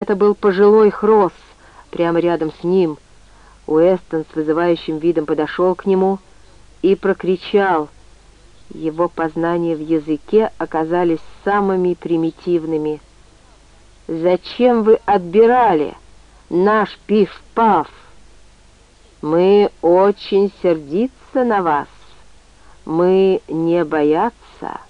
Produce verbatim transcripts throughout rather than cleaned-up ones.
Это был пожилой Хросс, прямо рядом с ним. Уэстон с вызывающим видом подошел к нему и прокричал. Его познания в языке оказались самыми примитивными. «Зачем вы отбирали наш пиф-паф? Мы очень сердиться на вас. Мы не бояться».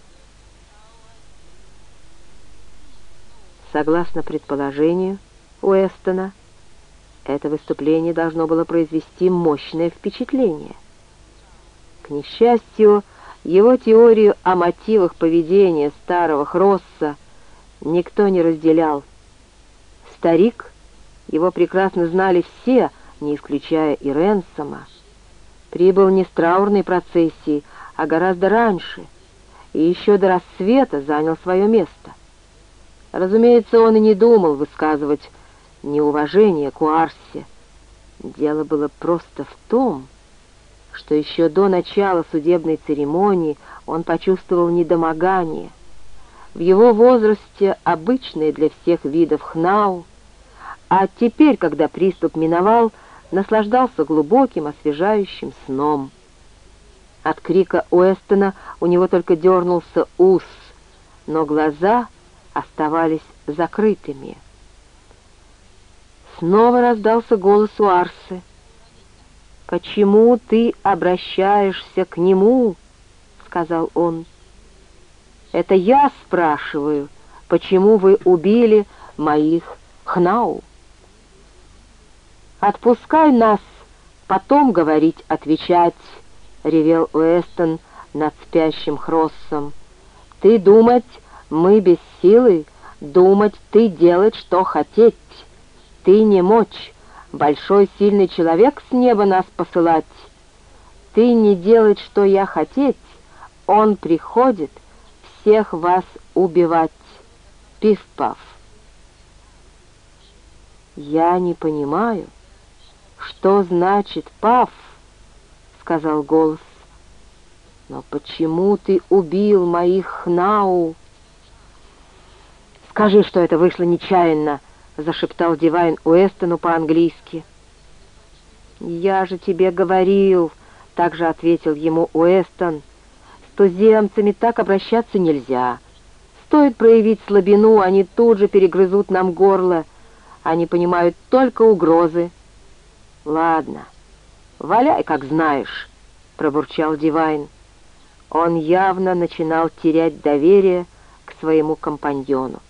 Согласно предположению Уэстона, это выступление должно было произвести мощное впечатление. К несчастью, его теорию о мотивах поведения старого Хросса никто не разделял. Старик, его прекрасно знали все, не исключая и Ренсома, прибыл не с траурной процессией, а гораздо раньше, и еще до рассвета занял свое место. Разумеется, он и не думал высказывать неуважение к Уарсе. Дело было просто в том, что еще до начала судебной церемонии он почувствовал недомогание. В его возрасте обычное для всех видов хнау, а теперь, когда приступ миновал, наслаждался глубоким освежающим сном. От крика Уэстона у него только дернулся ус, но глаза оставались закрытыми. Снова раздался голос Уарсы. «Почему ты обращаешься к нему?» — сказал он. «Это я спрашиваю, почему вы убили моих хнау?» «Отпускай нас, потом говорить, отвечать», — ревел Уэстон над спящим Хроссом. «Ты думать, мы без силы, думать ты делать, что хотеть. Ты не мочь, большой сильный человек с неба нас посылать. Ты не делать, что я хотеть, он приходит всех вас убивать. Пиф-паф». «Я не понимаю, что значит паф», — сказал голос. «Но почему ты убил моих хнау?» «Скажи, что это вышло нечаянно», — зашептал Дивайн Уэстону по-английски. «Я же тебе говорил», — также ответил ему Уэстон, — «с туземцами так обращаться нельзя. Стоит проявить слабину, они тут же перегрызут нам горло. Они понимают только угрозы». «Ладно, валяй, как знаешь», — пробурчал Дивайн. Он явно начинал терять доверие к своему компаньону.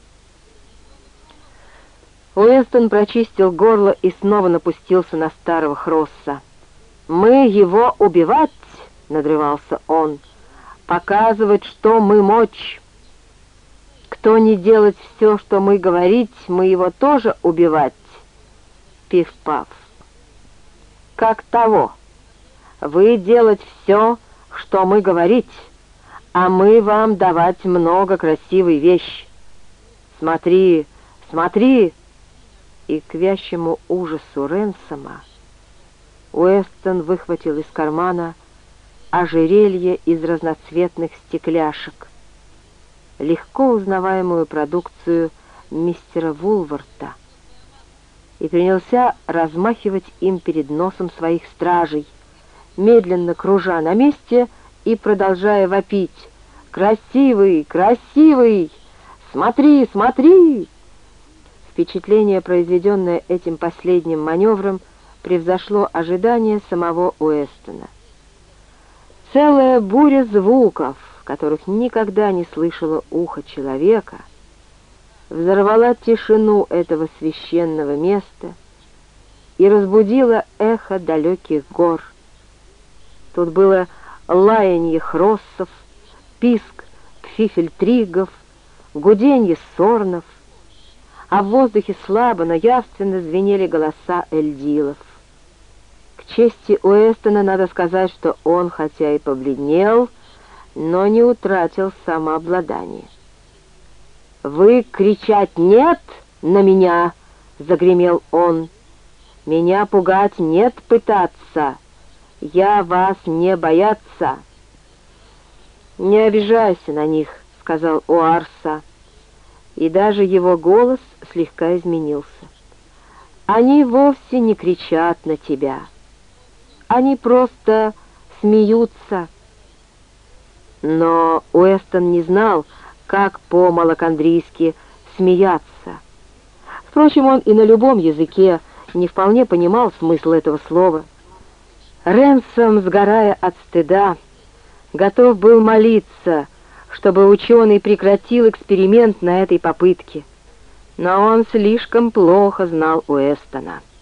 Уэстон прочистил горло и снова напустился на старого Хросса. «Мы его убивать?» — надрывался он. «Показывать, что мы мочь. Кто не делать все, что мы говорить, мы его тоже убивать. Пиф-паф. Как того. Вы делать все, что мы говорить, а мы вам давать много красивой вещь. Смотри, смотри!» И к вящему ужасу Ренсома Уэстон выхватил из кармана ожерелье из разноцветных стекляшек, легко узнаваемую продукцию мистера Вулварта, и принялся размахивать им перед носом своих стражей, медленно кружа на месте и продолжая вопить: «Красивый, красивый! Смотри, смотри!» Впечатление, произведенное этим последним маневром, превзошло ожидания самого Уэстона. Целая буря звуков, которых никогда не слышало ухо человека, взорвала тишину этого священного места и разбудила эхо далеких гор. Тут было лаяние хроссов, писк пфифельтригов, гуденье сорнов, а в воздухе слабо, но явственно звенели голоса эльдилов. К чести Уэстона надо сказать, что он, хотя и побледнел, но не утратил самообладание. «Вы кричать «нет» на меня!» — загремел он. «Меня пугать нет пытаться! Я вас не бояться!» «Не обижайся на них», — сказал Уарса. и даже его голос слегка изменился. «Они вовсе не кричат на тебя. Они просто смеются». Но Уэстон не знал, как по-малакандрийски смеяться. Впрочем, он и на любом языке не вполне понимал смысл этого слова. Ренсом, сгорая от стыда, готов был молиться, чтобы ученый прекратил эксперимент на этой попытке. Но он слишком плохо знал Уэстона.